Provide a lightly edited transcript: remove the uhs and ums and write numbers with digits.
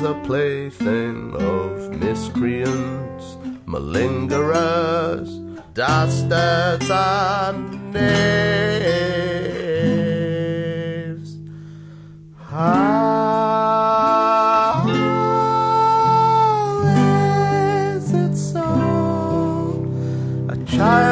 was a plaything of miscreants, malingerers, dastards and knaves. How is it so? A child